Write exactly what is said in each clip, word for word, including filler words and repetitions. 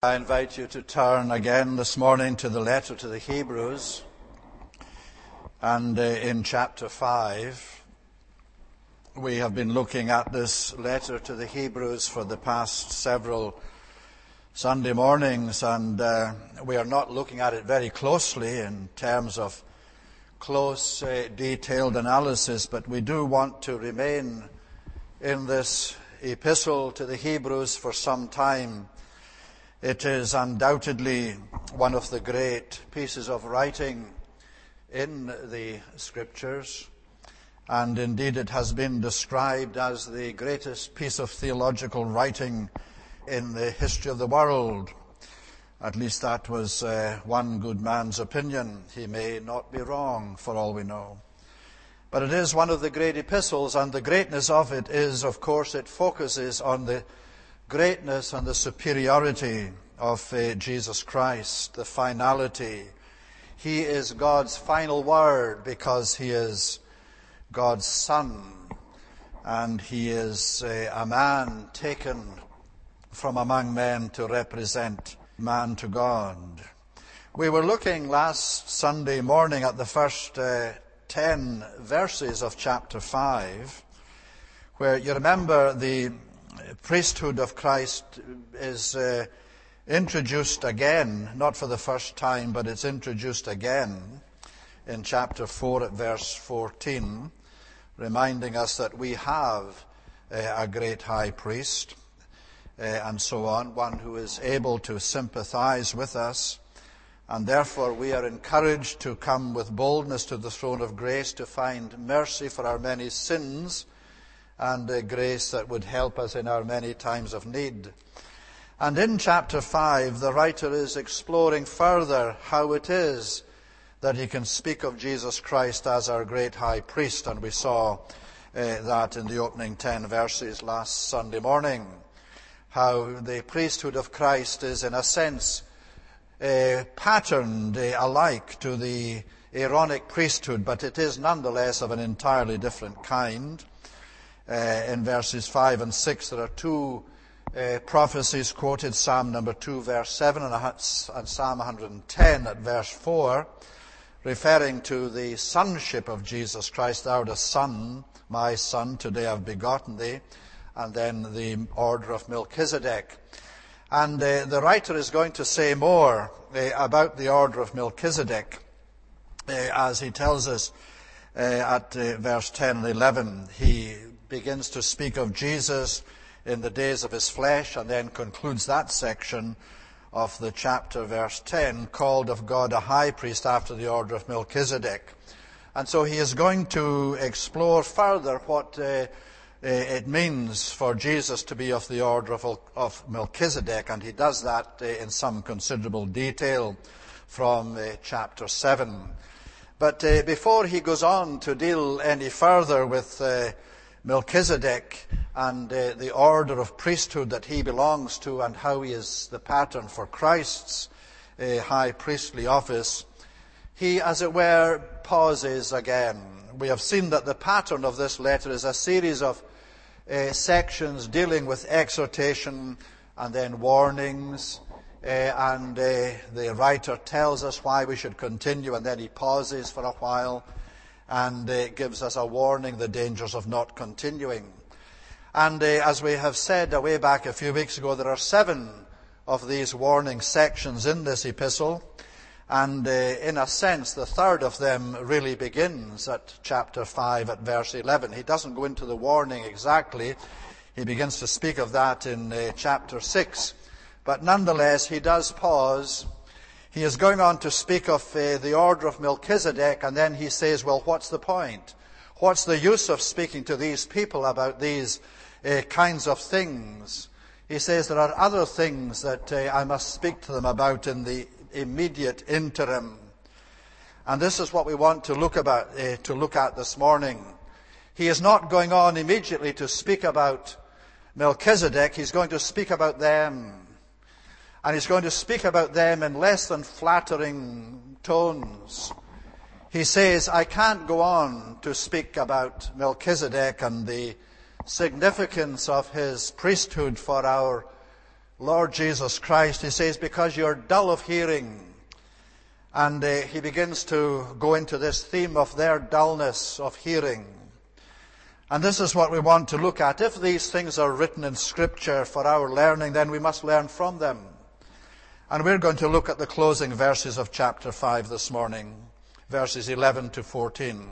I invite you to turn again this morning to the letter to the Hebrews, and uh, in chapter five. We have been looking at this letter to the Hebrews for the past several Sunday mornings, and uh, we are not looking at it very closely in terms of close, uh, detailed analysis, but we do want to remain in this epistle to the Hebrews for some time. It is undoubtedly one of the great pieces of writing in the Scriptures, and indeed it has been described as the greatest piece of theological writing in the history of the world. At least that was uh, one good man's opinion. He may not be wrong, for all we know. But it is one of the great epistles, and the greatness of it is, of course, it focuses on the greatness and the superiority of uh, Jesus Christ, the finality. He is God's final word because he is God's Son, and he is uh, a man taken from among men to represent man to God. We were looking last Sunday morning at the first uh, ten verses of chapter five, where you remember the priesthood of Christ is uh, introduced again, not for the first time, but it's introduced again in chapter four at verse fourteen, reminding us that we have uh, a great high priest, uh, and so on, one who is able to sympathize with us, and therefore we are encouraged to come with boldness to the throne of grace to find mercy for our many sins, and a grace that would help us in our many times of need. And in chapter five, the writer is exploring further how it is that he can speak of Jesus Christ as our great high priest, and we saw uh, that in the opening ten verses last Sunday morning, how the priesthood of Christ is in a sense uh, patterned uh, alike to the Aaronic priesthood, but it is nonetheless of an entirely different kind. Uh, in verses five and six, there are two uh, prophecies quoted, Psalm number two, verse seven, and, a, and Psalm one hundred ten at verse four, referring to the sonship of Jesus Christ. Thou art a son, my son, today I've begotten thee, and then the order of Melchizedek. And uh, the writer is going to say more uh, about the order of Melchizedek, uh, as he tells us uh, at uh, verse ten and eleven. He begins to speak of Jesus in the days of his flesh, and then concludes that section of the chapter, verse ten, called of God a high priest after the order of Melchizedek. And so he is going to explore further what uh, it means for Jesus to be of the order of, of Melchizedek, and he does that uh, in some considerable detail from uh, chapter seven. But uh, before he goes on to deal any further with uh, Melchizedek and uh, the order of priesthood that he belongs to, and how he is the pattern for Christ's uh, high priestly office, he, as it were, pauses again. We have seen that the pattern of this letter is a series of uh, sections dealing with exhortation and then warnings, uh, and uh, the writer tells us why we should continue, and then he pauses for a while and uh, gives us a warning, the dangers of not continuing. And uh, as we have said way back a few weeks ago, there are seven of these warning sections in this epistle, and uh, in a sense the third of them really begins at chapter five at verse eleven. He doesn't go into the warning exactly. He begins to speak of that in uh, chapter six. But nonetheless, he does pause. He is going on to speak of uh, the order of Melchizedek, and then he says, well, what's the point? What's the use of speaking to these people about these uh, kinds of things? He says there are other things that uh, I must speak to them about in the immediate interim. And this is what we want to look about, uh, to look at this morning. He is not going on immediately to speak about Melchizedek. He's going to speak about them. And he's going to speak about them in less than flattering tones. He says, I can't go on to speak about Melchizedek and the significance of his priesthood for our Lord Jesus Christ. He says, because you're dull of hearing. And uh, he begins to go into this theme of their dullness of hearing. And this is what we want to look at. If these things are written in Scripture for our learning, then we must learn from them. And we're going to look at the closing verses of chapter five this morning, verses eleven to fourteen.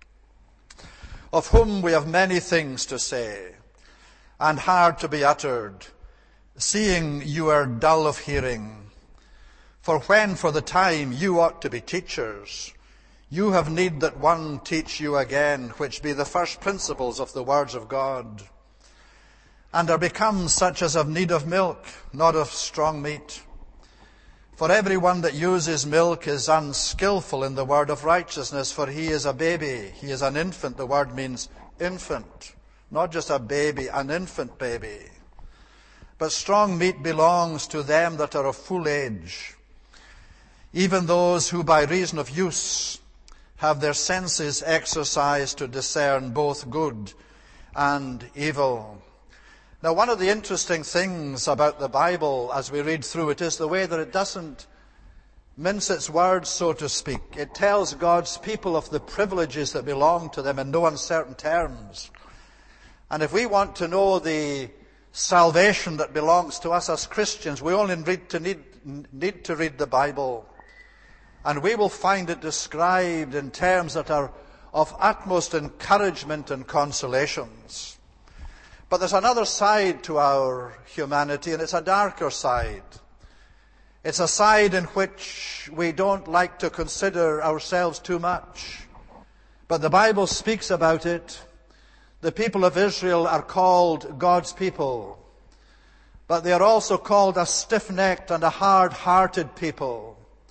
Of whom we have many things to say, and hard to be uttered, seeing you are dull of hearing. For when for the time you ought to be teachers, you have need that one teach you again, which be the first principles of the words of God, and are become such as have need of milk, not of strong meat. For every one that uses milk is unskillful in the word of righteousness, for he is a baby, he is an infant. The word means infant, not just a baby, an infant baby. But strong meat belongs to them that are of full age, even those who by reason of use have their senses exercised to discern both good and evil. Now, one of the interesting things about the Bible as we read through it is the way that it doesn't mince its words, so to speak. It tells God's people of the privileges that belong to them in no uncertain terms. And if we want to know the salvation that belongs to us as Christians, we only need to, need, need to read the Bible. And we will find it described in terms that are of utmost encouragement and consolations. But there's another side to our humanity, and it's a darker side. It's a side in which we don't like to consider ourselves too much. But the Bible speaks about it. The people of Israel are called God's people. But they are also called a stiff-necked and a hard-hearted people.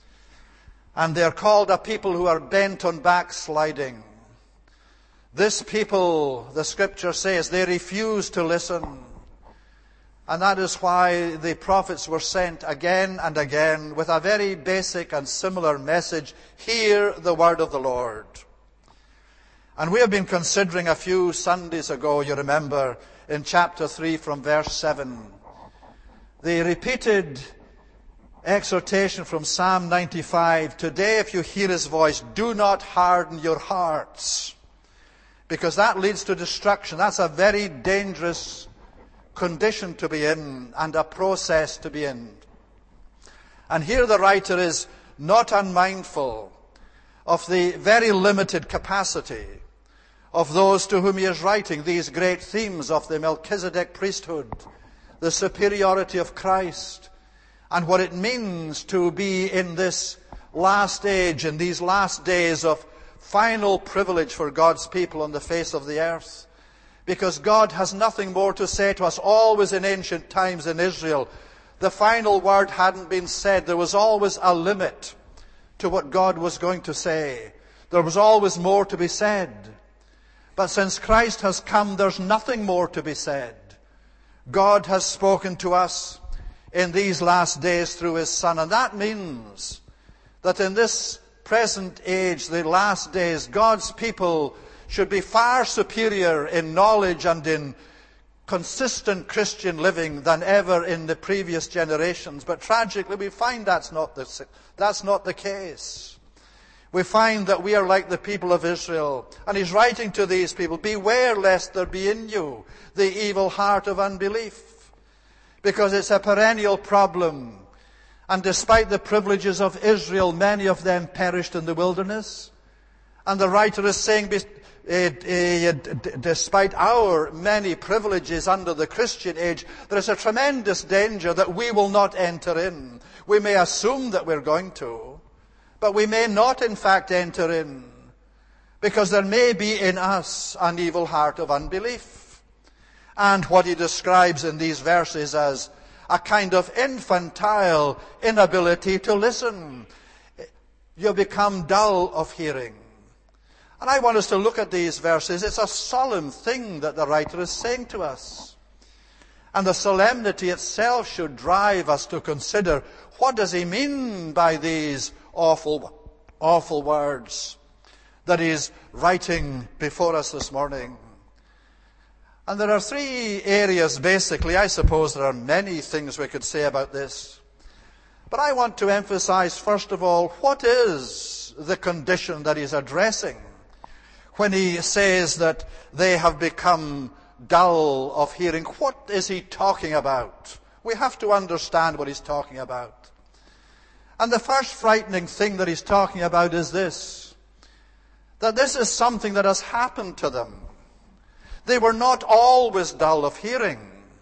And they are called a people who are bent on backsliding. This people, the Scripture says, they refuse to listen. And that is why the prophets were sent again and again with a very basic and similar message: hear the word of the Lord. And we have been considering a few Sundays ago, you remember, in chapter three from verse seven, the repeated exhortation from Psalm ninety-five, today if you hear his voice, do not harden your hearts, because that leads to destruction. That's a very dangerous condition to be in and a process to be in. And here the writer is not unmindful of the very limited capacity of those to whom he is writing these great themes of the Melchizedek priesthood, the superiority of Christ, and what it means to be in this last age, in these last days of final privilege for God's people on the face of the earth. Because God has nothing more to say to us. Always in ancient times in Israel, the final word hadn't been said. There was always a limit to what God was going to say. There was always more to be said. But since Christ has come, there's nothing more to be said. God has spoken to us in these last days through his Son. And that means that in this present age, the last days, God's people should be far superior in knowledge and in consistent Christian living than ever in the previous generations. But tragically, we find that's not the, that's not the case. We find that we are like the people of Israel. And he's writing to these people, beware lest there be in you the evil heart of unbelief. Because it's a perennial problem. And despite the privileges of Israel, many of them perished in the wilderness. And the writer is saying, despite our many privileges under the Christian age, there is a tremendous danger that we will not enter in. We may assume that we're going to, but we may not in fact enter in, because there may be in us an evil heart of unbelief. And what he describes in these verses as a kind of infantile inability to listen. You become dull of hearing. And I want us to look at these verses. It's a solemn thing that the writer is saying to us. And the solemnity itself should drive us to consider, what does he mean by these awful, awful words that he's writing before us this morning? And there are three areas, basically. I suppose there are many things we could say about this. But I want to emphasize, first of all, what is the condition that he's addressing when he says that they have become dull of hearing. What is he talking about? We have to understand what he's talking about. And the first frightening thing that he's talking about is this, that this is something that has happened to them. They were not always dull of hearing.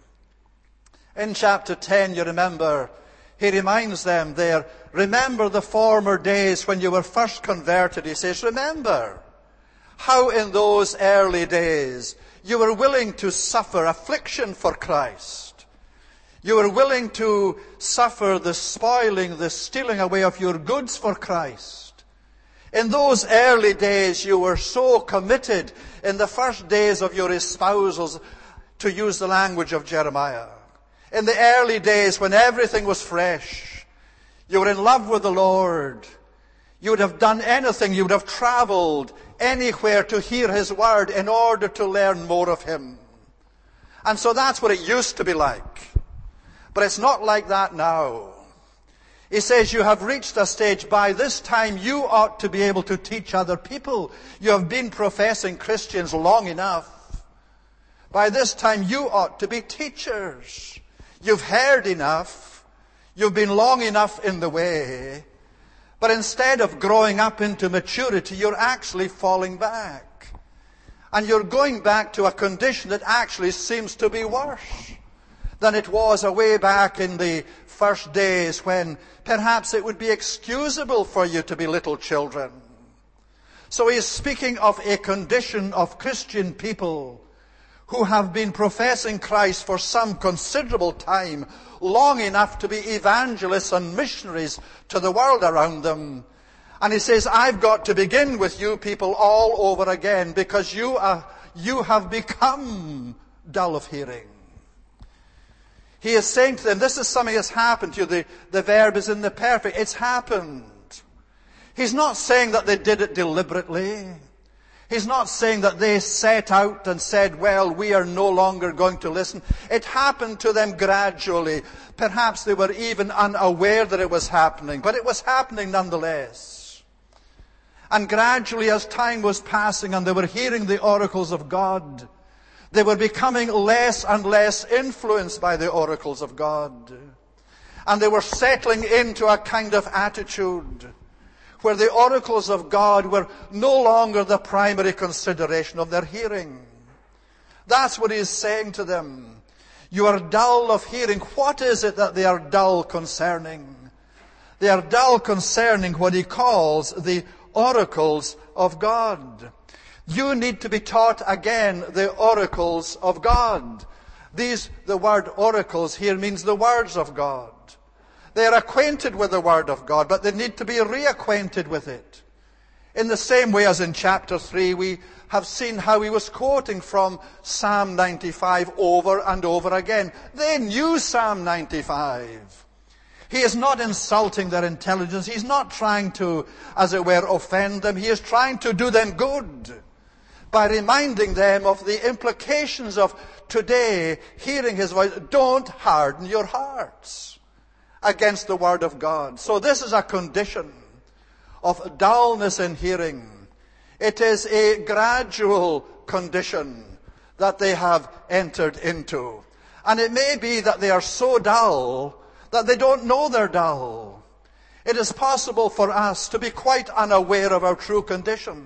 In chapter ten, you remember, he reminds them there, remember the former days when you were first converted. He says, remember how in those early days you were willing to suffer affliction for Christ. You were willing to suffer the spoiling, the stealing away of your goods for Christ. In those early days, you were so committed in the first days of your espousals, to use the language of Jeremiah. In the early days when everything was fresh, you were in love with the Lord. You would have done anything. You would have traveled anywhere to hear His word in order to learn more of Him. And so that's what it used to be like. But it's not like that now. He says you have reached a stage, by this time you ought to be able to teach other people. You have been professing Christians long enough. By this time you ought to be teachers. You've heard enough. You've been long enough in the way. But instead of growing up into maturity, you're actually falling back. And you're going back to a condition that actually seems to be worse than it was away back in the first days when perhaps it would be excusable for you to be little children. So he is speaking of a condition of Christian people who have been professing Christ for some considerable time, long enough to be evangelists and missionaries to the world around them. And he says, I've got to begin with you people all over again because you are, you have become dull of hearing. He is saying to them, this is something that's happened to you. The, the verb is in the perfect. It's happened. He's not saying that they did it deliberately. He's not saying that they set out and said, well, we are no longer going to listen. It happened to them gradually. Perhaps they were even unaware that it was happening, but it was happening nonetheless. And gradually, as time was passing and they were hearing the oracles of God, they were becoming less and less influenced by the oracles of God. And they were settling into a kind of attitude where the oracles of God were no longer the primary consideration of their hearing. That's what he is saying to them. You are dull of hearing. What is it that they are dull concerning? They are dull concerning what he calls the oracles of God. You need to be taught again the oracles of God. These, the word oracles here means the words of God. They are acquainted with the word of God, but they need to be reacquainted with it. In the same way as in chapter three, we have seen how he was quoting from Psalm ninety-five over and over again. They knew Psalm ninety-five. He is not insulting their intelligence. He's not trying to, as it were, offend them. He is trying to do them good by reminding them of the implications of today hearing his voice. Don't harden your hearts against the word of God. So this is a condition of dullness in hearing. It is a gradual condition that they have entered into. And it may be that they are so dull that they don't know they're dull. It is possible for us to be quite unaware of our true condition,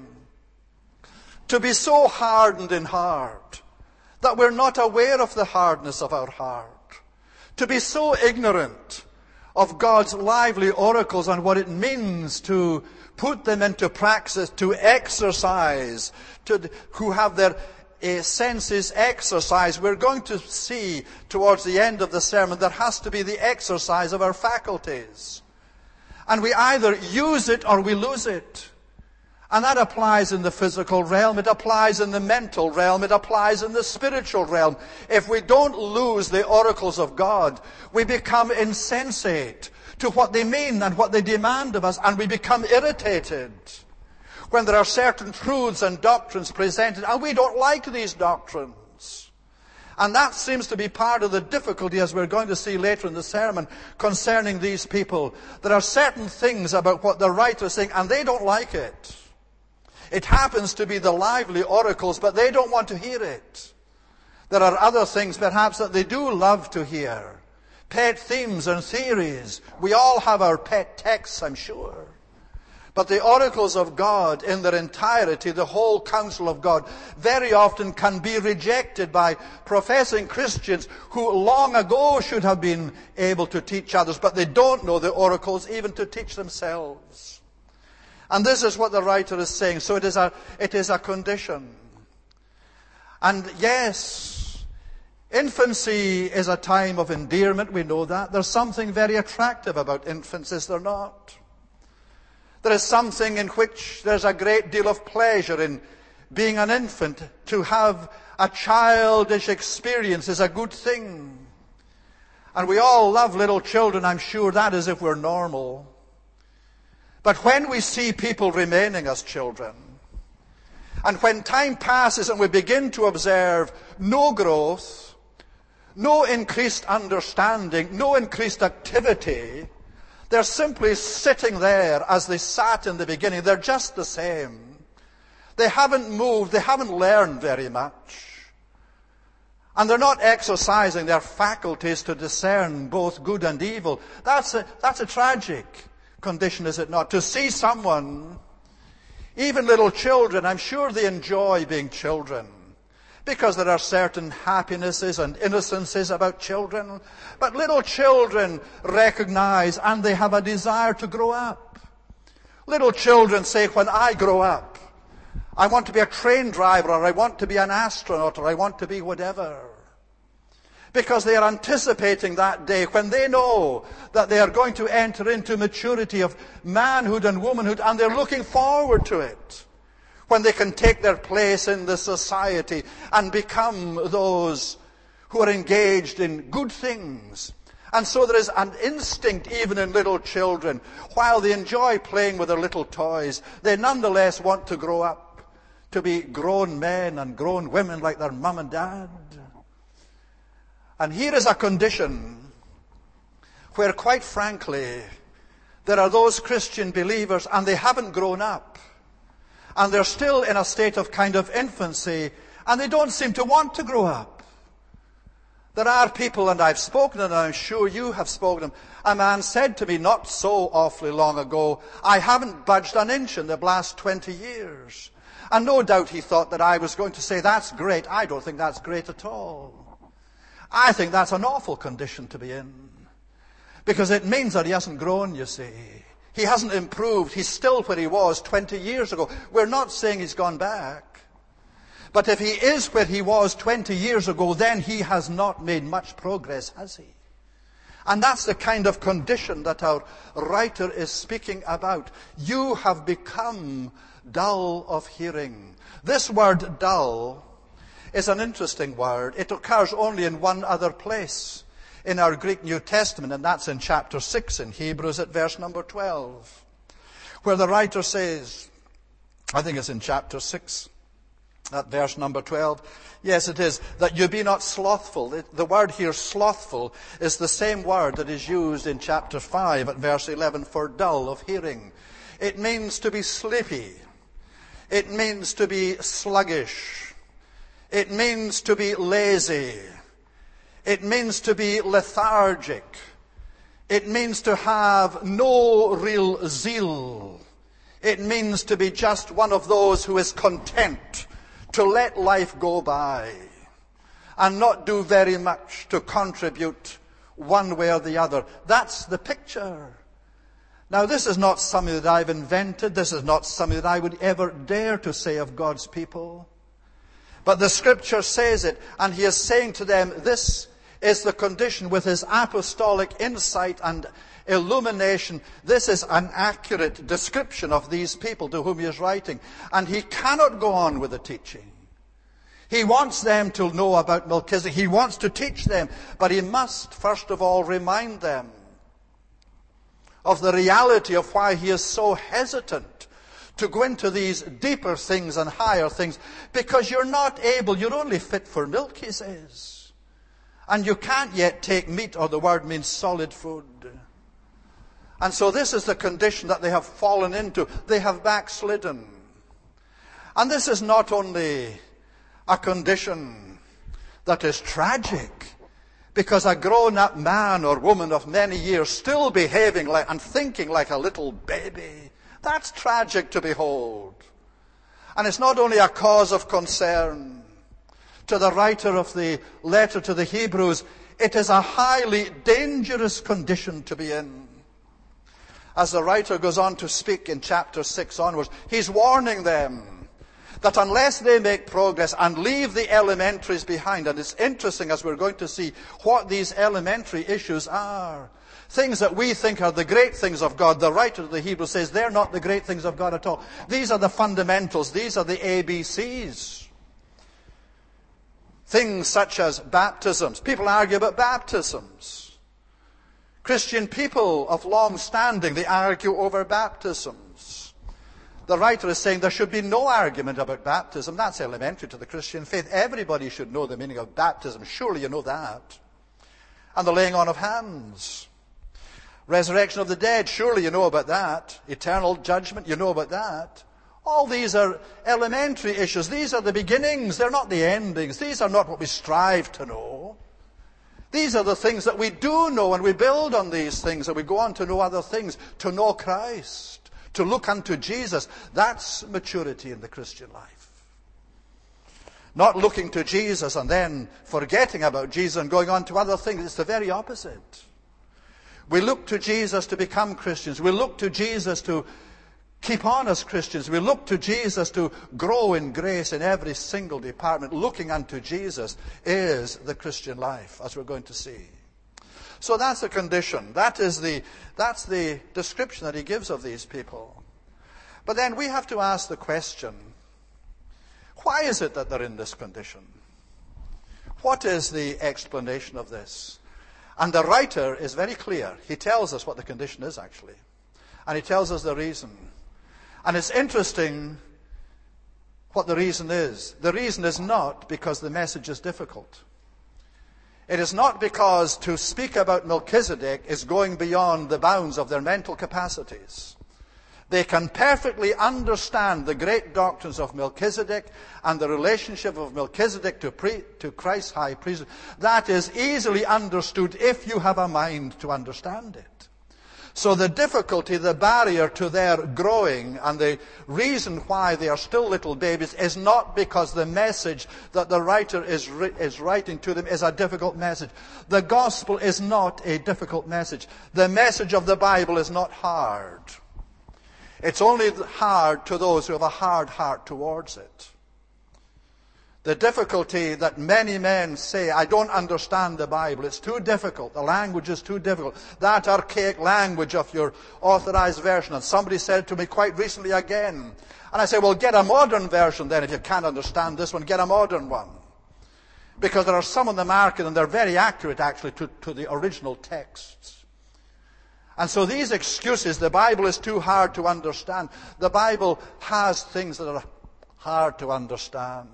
to be so hardened in heart that we're not aware of the hardness of our heart, to be so ignorant of God's lively oracles and what it means to put them into practice, to exercise, to who have their uh, senses exercised. We're going to see towards the end of the sermon there has to be the exercise of our faculties. And we either use it or we lose it. And that applies in the physical realm, it applies in the mental realm, it applies in the spiritual realm. If we don't lose the oracles of God, we become insensate to what they mean and what they demand of us, and we become irritated when there are certain truths and doctrines presented, and we don't like these doctrines. And that seems to be part of the difficulty, as we're going to see later in the sermon, concerning these people. There are certain things about what the writer is saying, and they don't like it. It happens to be the lively oracles, but they don't want to hear it. There are other things, perhaps, that they do love to hear. Pet themes and theories. We all have our pet texts, I'm sure. But the oracles of God in their entirety, the whole counsel of God, very often can be rejected by professing Christians who long ago should have been able to teach others, but they don't know the oracles even to teach themselves. And this is what the writer is saying. So it is a, it is a condition. And yes, infancy is a time of endearment, we know that. There's something very attractive about infants, is there not? There is something in which there's a great deal of pleasure in being an infant. To have a childish experience is a good thing. And we all love little children, I'm sure that is if we're normal. But when we see people remaining as children, and when time passes and we begin to observe no growth, no increased understanding, no increased activity, they're simply sitting there as they sat in the beginning. They're just the same. They haven't moved. They haven't learned very much. And they're not exercising their faculties to discern both good and evil. That's a, that's a tragic condition, is it not? To see someone, even little children, I'm sure they enjoy being children, because there are certain happinesses and innocences about children. But little children recognize and they have a desire to grow up. Little children say, when I grow up, I want to be a train driver, or I want to be an astronaut, or I want to be whatever. Because they are anticipating that day when they know that they are going to enter into maturity of manhood and womanhood, and they're looking forward to it. When they can take their place in the society and become those who are engaged in good things. And so there is an instinct even in little children. While they enjoy playing with their little toys, they nonetheless want to grow up, to be grown men and grown women like their mum and dad. And here is a condition where, quite frankly, there are those Christian believers and they haven't grown up. And they're still in a state of kind of infancy, and they don't seem to want to grow up. There are people, and I've spoken, and I'm sure you have spoken. A man said to me not so awfully long ago, I haven't budged an inch in the last twenty years. And no doubt he thought that I was going to say, that's great. I don't think that's great at all. I think that's an awful condition to be in. Because it means that he hasn't grown, you see. He hasn't improved. He's still where he was twenty years ago. We're not saying he's gone back. But if he is where he was twenty years ago, then he has not made much progress, has he? And that's the kind of condition that our writer is speaking about. You have become dull of hearing. This word dull is an interesting word. It occurs only in one other place in our Greek New Testament, and that's in chapter six in Hebrews at verse number twelve, where the writer says, I think it's in chapter six, at verse number twelve, yes it is, that you be not slothful. The word here, slothful, is the same word that is used in chapter five at verse eleven for dull of hearing. It means to be sleepy. It means to be sluggish. It means to be lazy. It means to be lethargic. It means to have no real zeal. It means to be just one of those who is content to let life go by and not do very much to contribute one way or the other. That's the picture. Now, this is not something that I've invented. This is not something that I would ever dare to say of God's people. But the Scripture says it, and he is saying to them, this is the condition with his apostolic insight and illumination. This is an accurate description of these people to whom he is writing. And he cannot go on with the teaching. He wants them to know about Melchizedek. He wants to teach them. But he must, first of all, remind them of the reality of why he is so hesitant to go into these deeper things and higher things. Because you're not able, you're only fit for milk, he says. And you can't yet take meat, or the word means solid food. And so this is the condition that they have fallen into. They have backslidden. And this is not only a condition that is tragic, because a grown-up man or woman of many years still behaving like and thinking like a little baby, that's tragic to behold. And it's not only a cause of concern. To the writer of the letter to the Hebrews, it is a highly dangerous condition to be in. As the writer goes on to speak in chapter six onwards, he's warning them that unless they make progress and leave the elementaries behind, and it's interesting as we're going to see what these elementary issues are. Things that we think are the great things of God, the writer of the Hebrews says they're not the great things of God at all. These are the fundamentals. These are the A B Cs. Things such as baptisms. People argue about baptisms. Christian people of long standing, they argue over baptisms. The writer is saying there should be no argument about baptism. That's elementary to the Christian faith. Everybody should know the meaning of baptism. Surely you know that. And the laying on of hands. Resurrection of the dead. Surely you know about that. Eternal judgment. You know about that. All these are elementary issues. These are the beginnings. They're not the endings. These are not what we strive to know. These are the things that we do know, and we build on these things, and we go on to know other things, to know Christ, to look unto Jesus. That's maturity in the Christian life. Not looking to Jesus and then forgetting about Jesus and going on to other things. It's the very opposite. We look to Jesus to become Christians. We look to Jesus to keep on as Christians. We look to Jesus to grow in grace in every single department. Looking unto Jesus is the Christian life, as we're going to see. So that's the condition. That is the, that's the description that he gives of these people. But then we have to ask the question, why is it that they're in this condition? What is the explanation of this? And the writer is very clear. He tells us what the condition is, actually. And he tells us the reason. And it's interesting what the reason is. The reason is not because the message is difficult. It is not because to speak about Melchizedek is going beyond the bounds of their mental capacities. They can perfectly understand the great doctrines of Melchizedek and the relationship of Melchizedek to, pre, to Christ's high priest. That is easily understood if you have a mind to understand it. So the difficulty, the barrier to their growing, and the reason why they are still little babies is not because the message that the writer is, is writing to them is a difficult message. The gospel is not a difficult message. The message of the Bible is not hard. It's only hard to those who have a hard heart towards it. The difficulty that many men say, I don't understand the Bible. It's too difficult. The language is too difficult. That archaic language of your authorized version. And somebody said to me quite recently again. And I say, well, get a modern version then. If you can't understand this one, get a modern one. Because there are some on the market, and they're very accurate, actually, to, to the original texts. And so these excuses, the Bible is too hard to understand. The Bible has things that are hard to understand.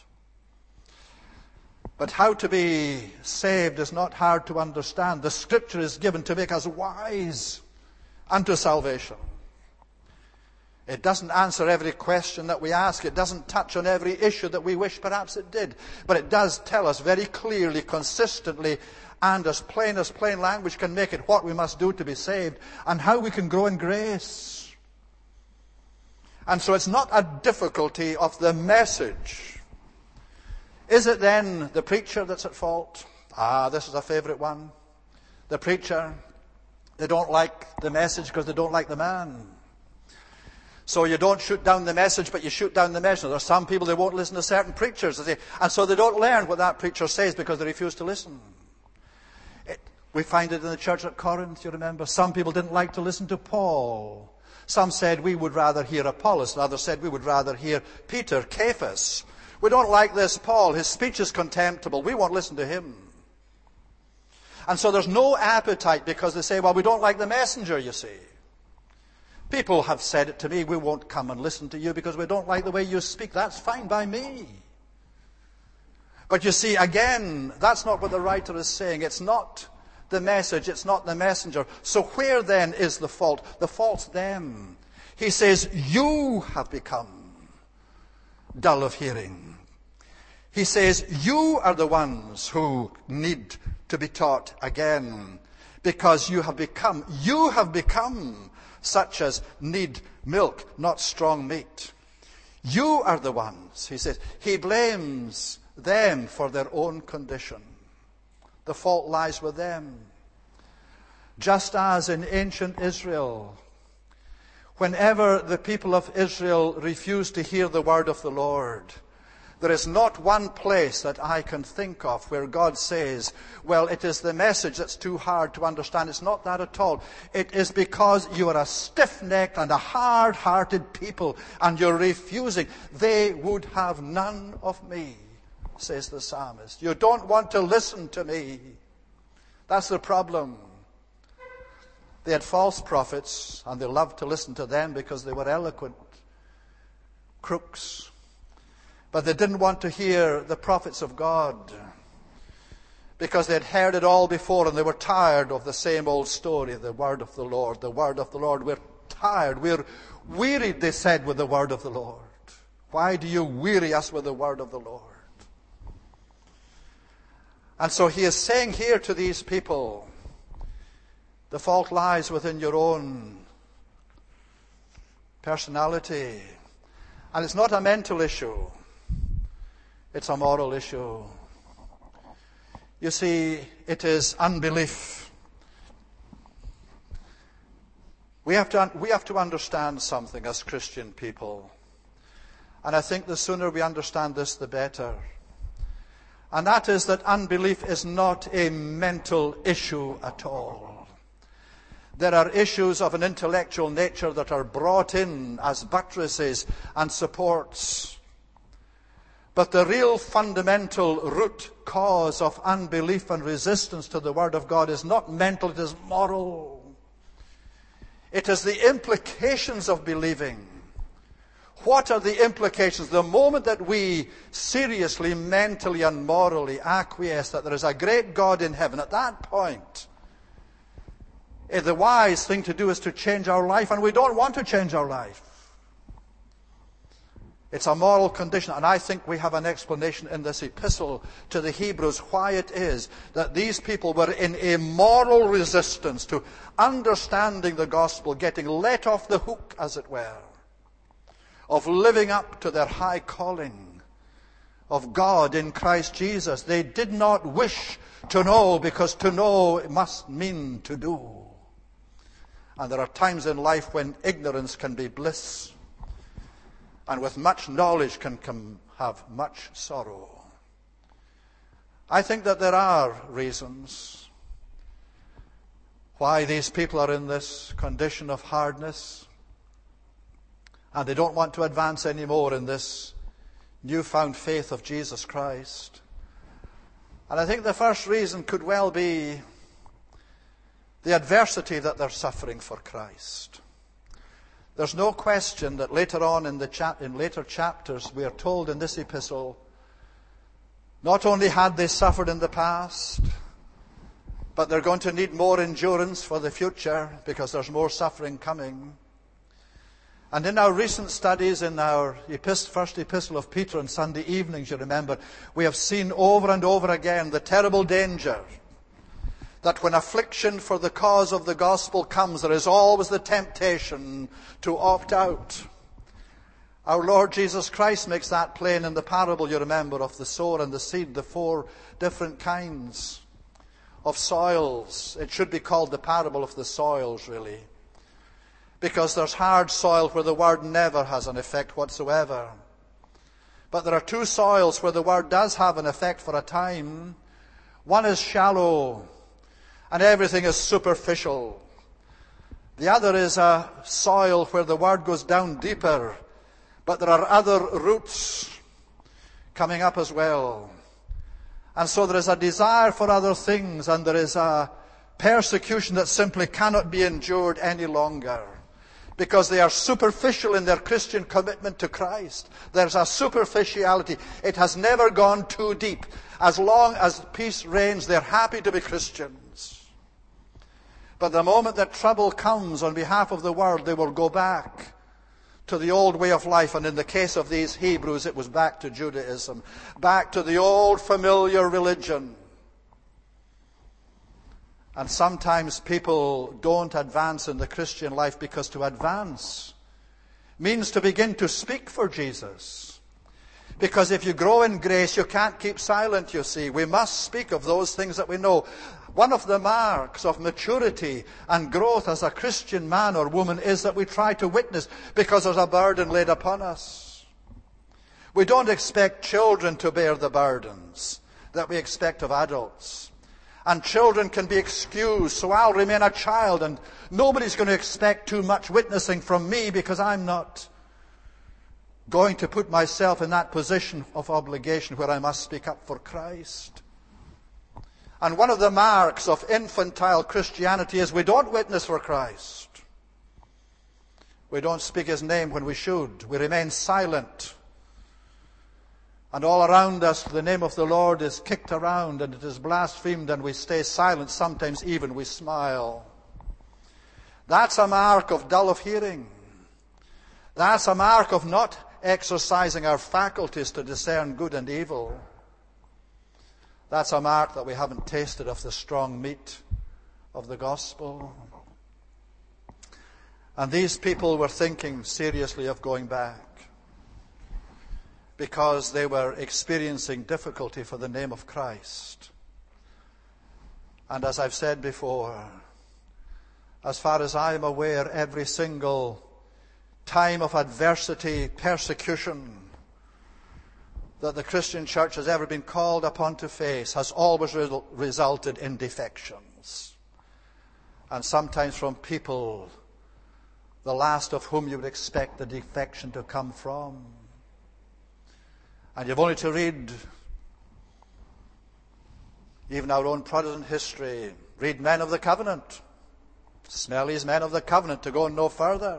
But how to be saved is not hard to understand. The Scripture is given to make us wise unto salvation. It doesn't answer every question that we ask. It doesn't touch on every issue that we wish perhaps it did. But it does tell us very clearly, consistently, and as plain as plain language can make it, what we must do to be saved and how we can grow in grace. And so it's not a difficulty of the message. Is it then the preacher that's at fault? Ah, this is a favorite one. The preacher, they don't like the message because they don't like the man. So you don't shoot down the message, but you shoot down the message. There are some people, they won't listen to certain preachers. And so they don't learn what that preacher says because they refuse to listen. It, we find it in the church at Corinth, you remember. Some people didn't like to listen to Paul. Some said we would rather hear Apollos. And others said we would rather hear Peter, Cephas. We don't like this Paul. His speech is contemptible. We won't listen to him. And so there's no appetite because they say, well, we don't like the messenger, you see. People have said it to me, we won't come and listen to you because we don't like the way you speak. That's fine by me. But you see, again, that's not what the writer is saying. It's not the message, it's not the messenger. So where then is the fault? The fault's them. He says, you have become dull of hearing. He says, you are the ones who need to be taught again, because you have become, you have become such as need milk, not strong meat. You are the ones, he says. He blames them for their own condition. The fault lies with them. Just as in ancient Israel, whenever the people of Israel refused to hear the word of the Lord, there is not one place that I can think of where God says, well, it is the message that's too hard to understand. It's not that at all. It is because you are a stiff-necked and a hard-hearted people and you're refusing. They would have none of me, says the psalmist. You don't want to listen to me. That's the problem. They had false prophets, and they loved to listen to them because they were eloquent crooks. But they didn't want to hear the prophets of God because they had heard it all before, and they were tired of the same old story, the word of the Lord, the word of the Lord. We're tired, we're wearied, they said, with the word of the Lord. Why do you weary us with the word of the Lord? And so he is saying here to these people, the fault lies within your own personality. And it's not a mental issue. It's a moral issue. You see, it is unbelief. We have to, we have to understand something as Christian people. And I think the sooner we understand this, the better. And that is that unbelief is not a mental issue at all. There are issues of an intellectual nature that are brought in as buttresses and supports. But the real fundamental root cause of unbelief and resistance to the Word of God is not mental, it is moral. It is the implications of believing. What are the implications? The moment that we seriously, mentally and morally acquiesce that there is a great God in heaven, at that point, the wise thing to do is to change our life, and we don't want to change our life. It's a moral condition, and I think we have an explanation in this epistle to the Hebrews why it is that these people were in a moral resistance to understanding the gospel, getting let off the hook, as it were, of living up to their high calling of God in Christ Jesus. They did not wish to know, because to know must mean to do. And there are times in life when ignorance can be bliss, and with much knowledge can come, have much sorrow. I think that there are reasons why these people are in this condition of hardness, and they don't want to advance anymore in this newfound faith of Jesus Christ. And I think the first reason could well be the adversity that they're suffering for Christ. There's no question that later on in the chap- in later chapters we are told in this epistle, not only had they suffered in the past, but they're going to need more endurance for the future because there's more suffering coming. And in our recent studies in our epist- first epistle of Peter on Sunday evenings, you remember, we have seen over and over again the terrible danger that when affliction for the cause of the gospel comes, there is always the temptation to opt out. Our Lord Jesus Christ makes that plain in the parable, you remember, of the sower and the seed, the four different kinds of soils. It should be called the parable of the soils, really, because there's hard soil where the word never has an effect whatsoever. But there are two soils where the word does have an effect for a time. One is shallow, and everything is superficial. The other is a soil where the word goes down deeper, but there are other roots coming up as well. And so there is a desire for other things, and there is a persecution that simply cannot be endured any longer. because they are superficial in their Christian commitment to Christ. There's a superficiality. It has never gone too deep. As long as peace reigns, they're happy to be Christians. But the moment that trouble comes on behalf of the world, they will go back to the old way of life. And in the case of these Hebrews, it was back to Judaism, back to the old familiar religion. And sometimes people don't advance in the Christian life because to advance means to begin to speak for Jesus. Because if you grow in grace, you can't keep silent, you see. We must speak of those things that we know. One of the marks of maturity and growth as a Christian man or woman is that we try to witness because there's a burden laid upon us. We don't expect children to bear the burdens that we expect of adults. And children can be excused, so I'll remain a child, and nobody's going to expect too much witnessing from me because I'm not going to put myself in that position of obligation where I must speak up for Christ. And one of the marks of infantile Christianity is we don't witness for Christ. We don't speak His name when we should. We remain silent. And all around us, the name of the Lord is kicked around and it is blasphemed, and we stay silent. Sometimes even we smile. That's a mark of dull of hearing. That's a mark of not exercising our faculties to discern good and evil. That's a mark that we haven't tasted of the strong meat of the gospel. And these people were thinking seriously of going back, because they were experiencing difficulty for the name of Christ. And as I've said before, as far as I am aware, every single time of adversity, persecution that the Christian church has ever been called upon to face has always re- resulted in defections. And sometimes from people, the last of whom you would expect the defection to come from. And you've only to read even our own Protestant history. Read Men of the Covenant. Smelly's Men of the Covenant, to go no further.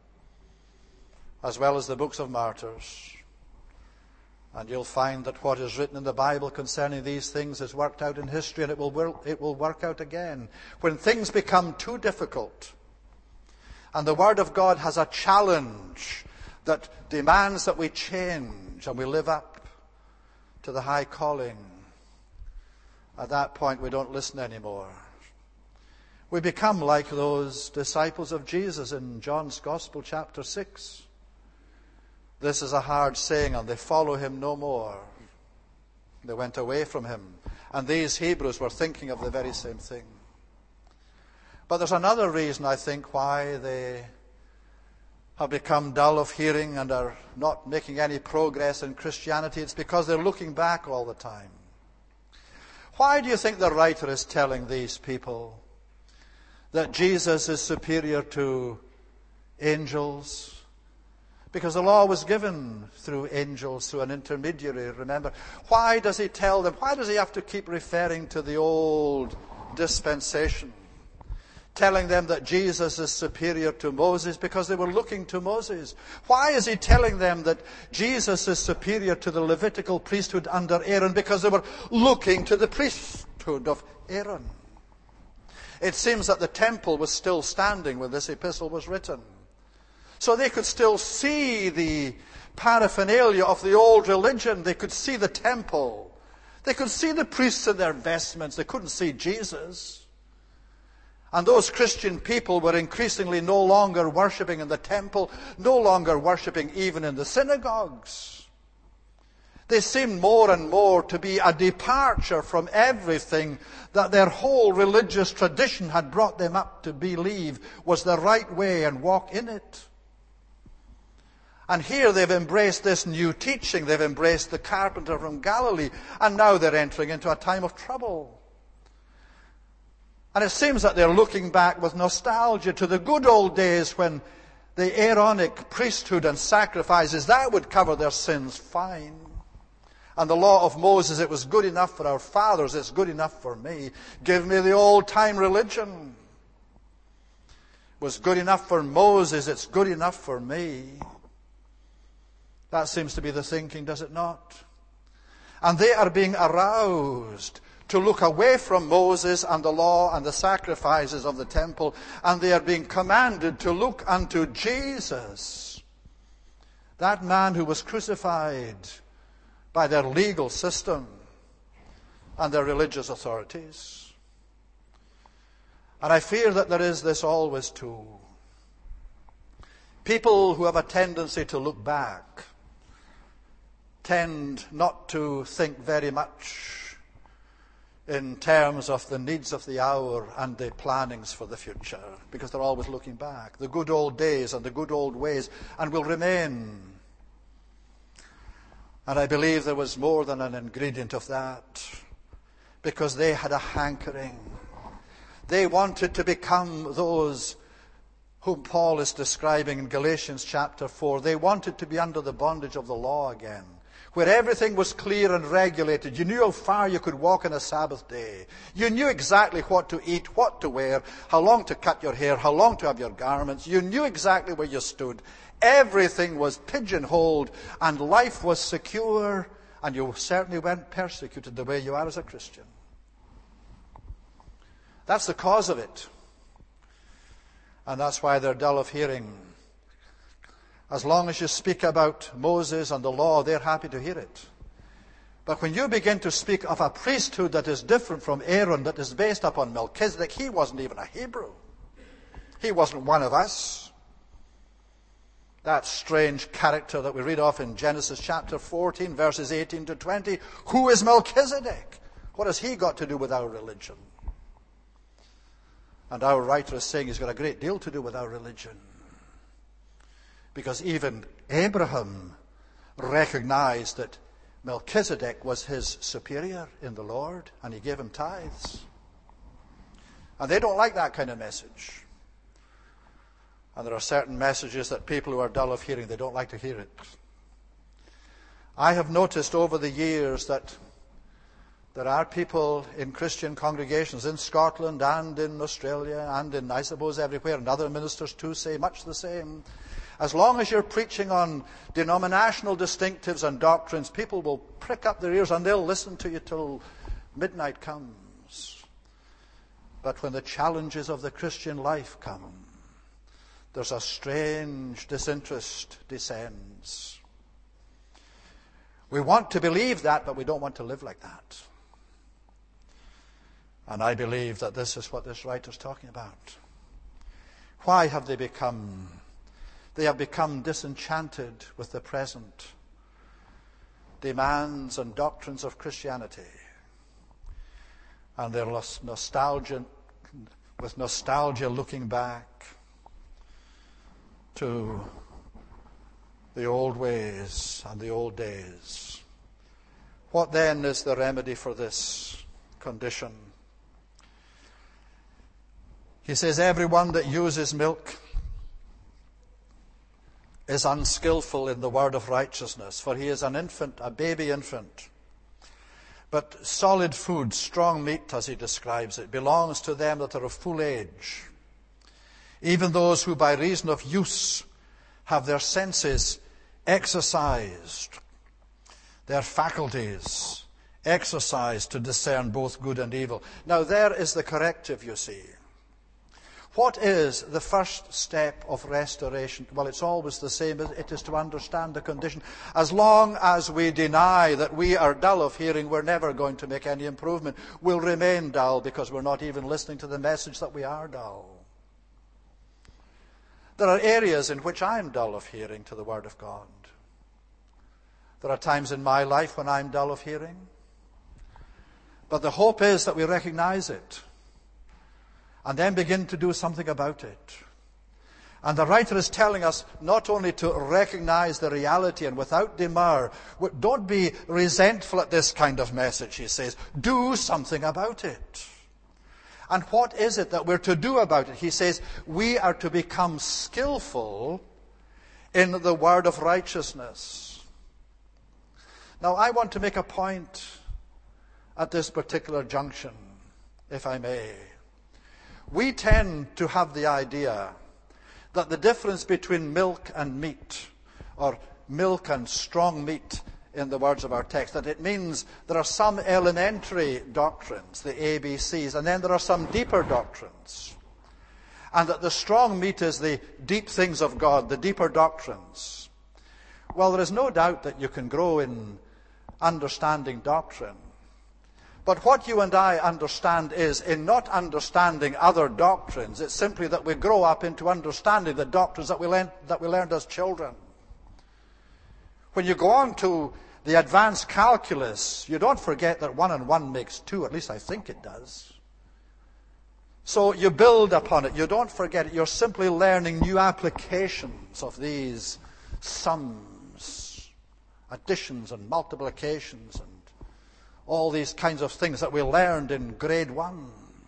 As well as the books of martyrs. And you'll find that what is written in the Bible concerning these things is worked out in history, and it will, it will work out again. When things become too difficult, and the Word of God has a challenge that demands that we change and we live up to the high calling, at that point we don't listen anymore. We become like those disciples of Jesus in John's Gospel, chapter six. This is a hard saying, and they follow him no more. They went away from him. And these Hebrews were thinking of the very same thing. But there's another reason, I think, why they have become dull of hearing and are not making any progress in Christianity. It's because they're looking back all the time. Why do you think the writer is telling these people that Jesus is superior to angels? Because the law was given through angels, through an intermediary, remember. Why does he tell them? Why does he have to keep referring to the old dispensation? Telling them that Jesus is superior to Moses, because they were looking to Moses. Why is he telling them that Jesus is superior to the Levitical priesthood under Aaron? Because they were looking to the priesthood of Aaron. It seems that the temple was still standing when this epistle was written. So they could still see the paraphernalia of the old religion. They could see the temple. They could see the priests in their vestments. They couldn't see Jesus. And those Christian people were increasingly no longer worshipping in the temple, no longer worshipping even in the synagogues. They seemed more and more to be a departure from everything that their whole religious tradition had brought them up to believe was the right way and walk in it. And here they've embraced this new teaching. They've embraced the carpenter from Galilee. And now they're entering into a time of trouble. And it seems that they're looking back with nostalgia to the good old days when the Aaronic priesthood and sacrifices, that would cover their sins fine. And the law of Moses, it was good enough for our fathers, it's good enough for me. Give me the old-time religion. was good enough for Moses, it's good enough for me. That seems to be the thinking, does it not? And they are being aroused to look away from Moses and the law and the sacrifices of the temple, and they are being commanded to look unto Jesus, that man who was crucified by their legal system and their religious authorities. And I fear that there is this always too. People who have a tendency to look back tend not to think very much in terms of the needs of the hour and the plannings for the future, because they're always looking back. The good old days and the good old ways, and will remain. And I believe there was more than an ingredient of that, because they had a hankering. They wanted to become those whom Paul is describing in Galatians chapter four. They wanted to be under the bondage of the law again, where everything was clear and regulated. You knew how far you could walk on a Sabbath day. You knew exactly what to eat, what to wear, how long to cut your hair, how long to have your garments. You knew exactly where you stood. Everything was pigeonholed, and life was secure, and you certainly weren't persecuted the way you are as a Christian. That's the cause of it. And that's why they're dull of hearing. As long as you speak about Moses and the law, they're happy to hear it. But when you begin to speak of a priesthood that is different from Aaron, that is based upon Melchizedek, he wasn't even a Hebrew. He wasn't one of us. That strange character that we read of in Genesis chapter fourteen, verses eighteen to twenty. Who is Melchizedek? What has he got to do with our religion? And our writer is saying he's got a great deal to do with our religion. Because even Abraham recognized that Melchizedek was his superior in the Lord, and he gave him tithes. And they don't like that kind of message. And there are certain messages that people who are dull of hearing, they don't like to hear it. I have noticed over the years that there are people in Christian congregations in Scotland and in Australia and in, I suppose, everywhere, and other ministers too say much the same. As long as you're preaching on denominational distinctives and doctrines, people will prick up their ears and they'll listen to you till midnight comes. But when the challenges of the Christian life come, there's a strange disinterest descends. We want to believe that, but we don't want to live like that. And I believe that this is what this writer's talking about. Why have they become... They have become disenchanted with the present demands and doctrines of Christianity. And they're nostalgia, with nostalgia looking back to the old ways and the old days. What then is the remedy for this condition? He says, everyone that uses milk is unskillful in the word of righteousness, for he is an infant, a baby infant. But solid food, strong meat, as he describes it, belongs to them that are of full age, even those who by reason of use have their senses exercised, their faculties exercised to discern both good and evil. Now there is the corrective, you see. What is the first step of restoration? Well, it's always the same. It is to understand the condition. As long as we deny that we are dull of hearing, we're never going to make any improvement. We'll remain dull because we're not even listening to the message that we are dull. There are areas in which I'm dull of hearing to the Word of God. There are times in my life when I'm dull of hearing. But the hope is that we recognize it and then begin to do something about it. And the writer is telling us not only to recognize the reality and without demur, don't be resentful at this kind of message, he says. Do something about it. And what is it that we're to do about it? He says, we are to become skillful in the word of righteousness. Now, I want to make a point at this particular junction, if I may. We tend to have the idea that the difference between milk and meat, or milk and strong meat in the words of our text, that it means there are some elementary doctrines, the A B Cs, and then there are some deeper doctrines. And that the strong meat is the deep things of God, the deeper doctrines. Well, there is no doubt that you can grow in understanding doctrine. But what you and I understand is, in not understanding other doctrines, it's simply that we grow up into understanding the doctrines that we learned, that we learned as children. When you go on to the advanced calculus, you don't forget that one and one makes two, at least I think it does. So you build upon it, you don't forget it, you're simply learning new applications of these sums, additions and multiplications and all these kinds of things that we learned in grade one.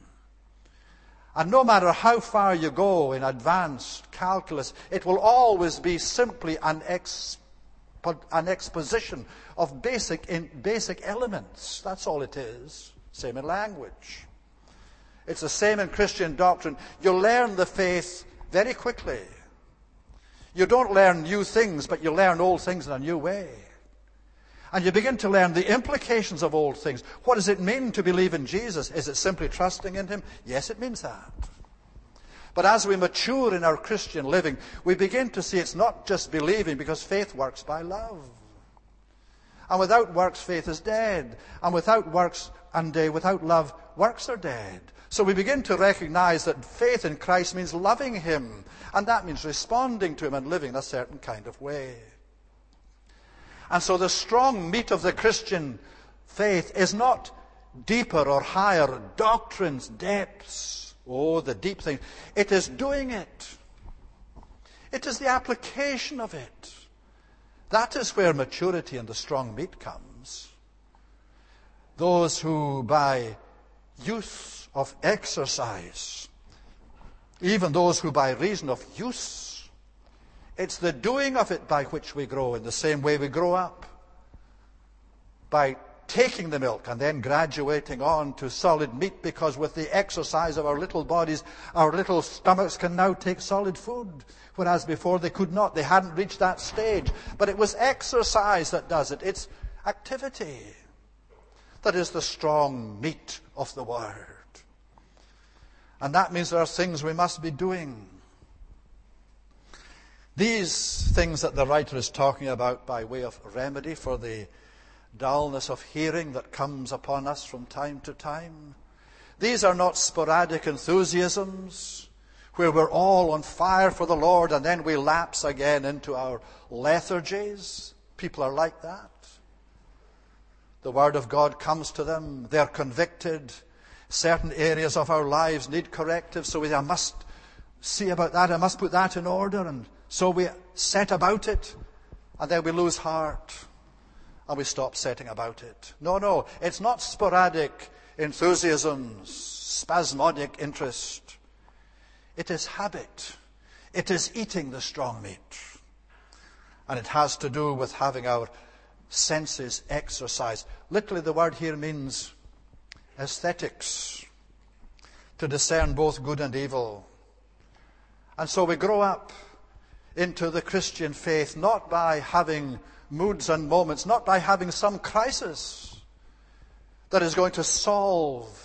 And no matter how far you go in advanced calculus, it will always be simply an, exp- an exposition of basic, in, basic elements. That's all it is. Same in language. It's the same in Christian doctrine. You learn the faith very quickly. You don't learn new things, but you learn old things in a new way. And you begin to learn the implications of old things. What does it mean to believe in Jesus? Is it simply trusting in him? Yes, it means that. But as we mature in our Christian living, we begin to see it's not just believing, because faith works by love. And without works, faith is dead. And without works and uh, without love, works are dead. So we begin to recognize that faith in Christ means loving him. And that means responding to him and living in a certain kind of way. And so the strong meat of the Christian faith is not deeper or higher doctrines, depths, oh, the deep thing. It is doing it. It is the application of it. That is where maturity in the strong meat comes. Those who by use of exercise, even those who by reason of use, it's the doing of it by which we grow, in the same way we grow up. By taking the milk and then graduating on to solid meat, because with the exercise of our little bodies, our little stomachs can now take solid food, whereas before they could not. They hadn't reached that stage. But it was exercise that does it. It's activity that is the strong meat of the Word. And that means there are things we must be doing. These things that the writer is talking about by way of remedy for the dullness of hearing that comes upon us from time to time, these are not sporadic enthusiasms where we're all on fire for the Lord and then we lapse again into our lethargies. People are like that. The Word of God comes to them. They're convicted. Certain areas of our lives need corrective, so we I must see about that. I must put that in order. And so we set about it, and then we lose heart, and we stop setting about it. No, no, it's not sporadic enthusiasm, spasmodic interest. It is habit. It is eating the strong meat. And it has to do with having our senses exercised. Literally, the word here means aesthetics, to discern both good and evil. And so we grow up into the Christian faith not by having moods and moments, not by having some crisis that is going to solve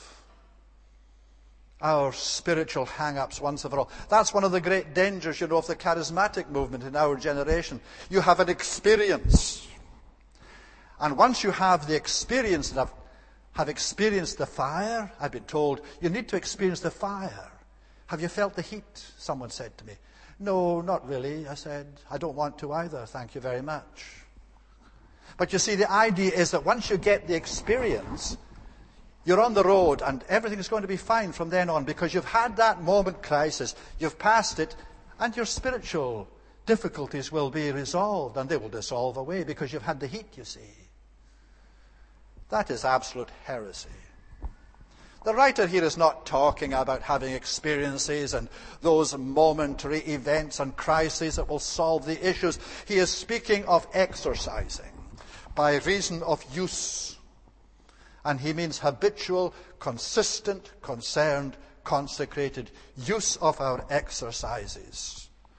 our spiritual hang-ups once and for all. That's one of the great dangers, you know, of the charismatic movement in our generation. You have an experience. And once you have the experience, and have, have experienced the fire, I've been told, you need to experience the fire. Have you felt the heat? Someone said to me. No, not really, I said. I don't want to either, thank you very much. But you see, the idea is that once you get the experience, you're on the road and everything is going to be fine from then on, because you've had that moment crisis, you've passed it, and your spiritual difficulties will be resolved, and they will dissolve away because you've had the heat, you see. That is absolute heresy. The writer here is not talking about having experiences and those momentary events and crises that will solve the issues. He is speaking of exercising by reason of use. And he means habitual, consistent, concerned, consecrated use of our exercises.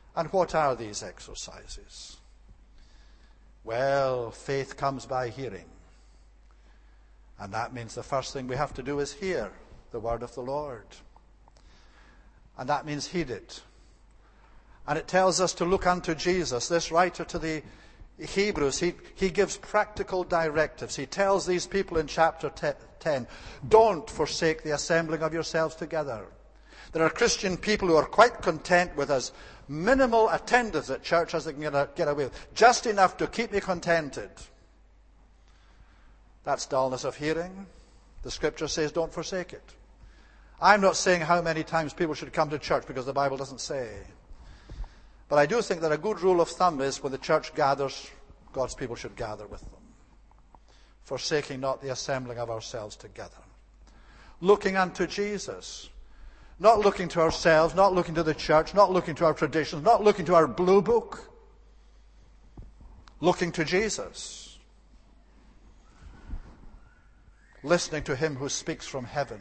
And what are these exercises? Well, faith comes by hearing. And that means the first thing we have to do is hear the word of the Lord. And that means heed it. And it tells us to look unto Jesus. This writer to the Hebrews, he, he gives practical directives. He tells these people in chapter ten, don't forsake the assembling of yourselves together. There are Christian people who are quite content with as minimal attendance at church as they can get, get away with. Just enough to keep me contented. That's dullness of hearing. The scripture says don't forsake it. I'm not saying how many times people should come to church because the Bible doesn't say. But I do think that a good rule of thumb is when the church gathers, God's people should gather with them. Forsaking not the assembling of ourselves together. Looking unto Jesus. Not looking to ourselves, not looking to the church, not looking to our traditions, not looking to our blue book. Looking to Jesus. Listening to him who speaks from heaven.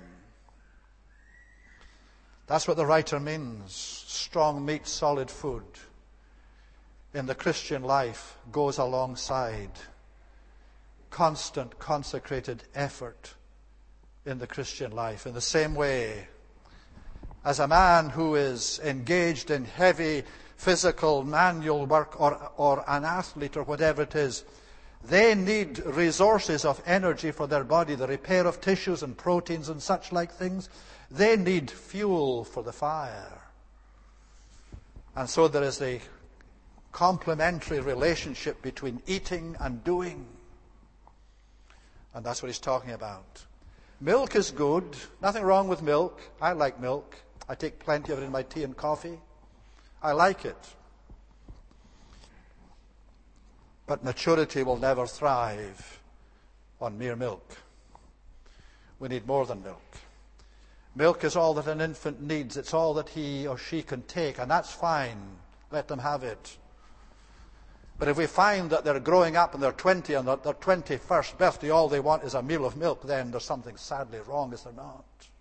That's what the writer means. Strong meat, solid food in the Christian life goes alongside constant, consecrated effort in the Christian life. In the same way as a man who is engaged in heavy physical manual work, or, or an athlete or whatever it is, they need resources of energy for their body, the repair of tissues and proteins and such like things. They need fuel for the fire. And so there is a complementary relationship between eating and doing. And that's what he's talking about. Milk is good. Nothing wrong with milk. I like milk. I take plenty of it in my tea and coffee. I like it. But maturity will never thrive on mere milk. We need more than milk. Milk is all that an infant needs. It's all that he or she can take, and that's fine. Let them have it. But if we find that they're growing up and they're twenty and their twenty-first birthday, all they want is a meal of milk, then there's something sadly wrong, is there not?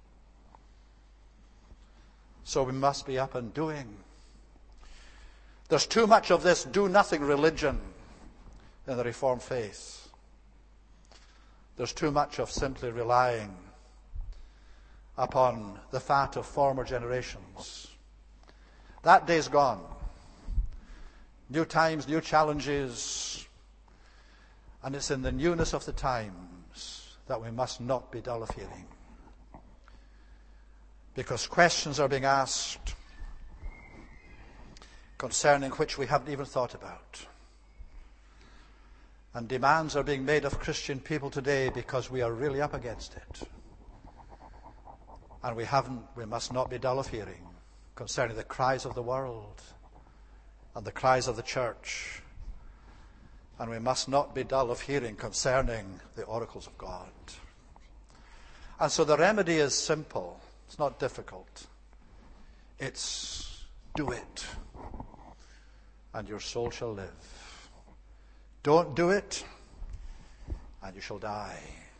So we must be up and doing. There's too much of this do-nothing religion in the Reformed faith. There's too much of simply relying upon the fat of former generations. That day's gone. New times, new challenges, and it's in the newness of the times that we must not be dull of hearing. Because questions are being asked concerning which we haven't even thought about. And demands are being made of Christian people today because we are really up against it. And we haven't, we must not be dull of hearing concerning the cries of the world and the cries of the church. And we must not be dull of hearing concerning the oracles of God. And so the remedy is simple. It's not difficult. It's do it, and your soul shall live. Don't do it, and you shall die.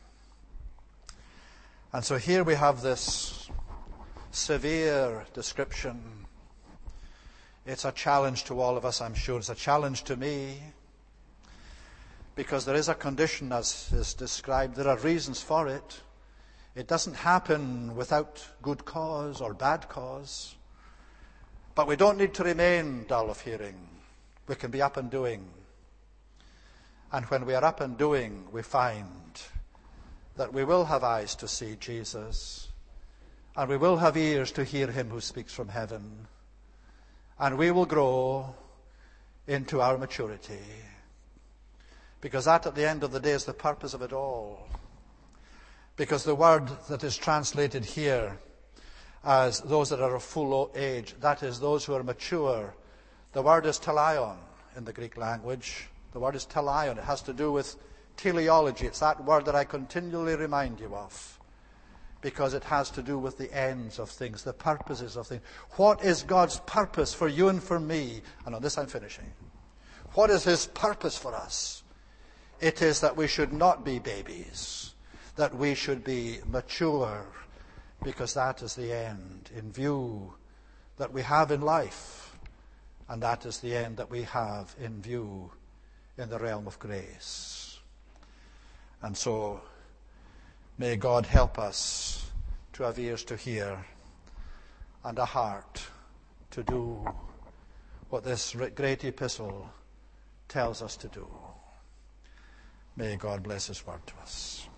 And so here we have this severe description. It's a challenge to all of us, I'm sure. It's a challenge to me, because there is a condition as is described. There are reasons for it. It doesn't happen without good cause or bad cause. But we don't need to remain dull of hearing. We can be up and doing. And when we are up and doing, we find that we will have eyes to see Jesus, and we will have ears to hear him who speaks from heaven, and we will grow into our maturity. Because that, at the end of the day, is the purpose of it all. Because the word that is translated here as those that are of full age, that is, those who are mature, the word is teleon in the Greek language. The word is teleon. It has to do with teleology. It's that word that I continually remind you of, because it has to do with the ends of things, the purposes of things. What is God's purpose for you and for me? And on this I'm finishing. What is his purpose for us? It is that we should not be babies, that we should be mature, because that is the end in view that we have in life, And that is the end that we have in view in the realm of grace. And so, may God help us to have ears to hear and a heart to do what this great epistle tells us to do. May God bless his word to us.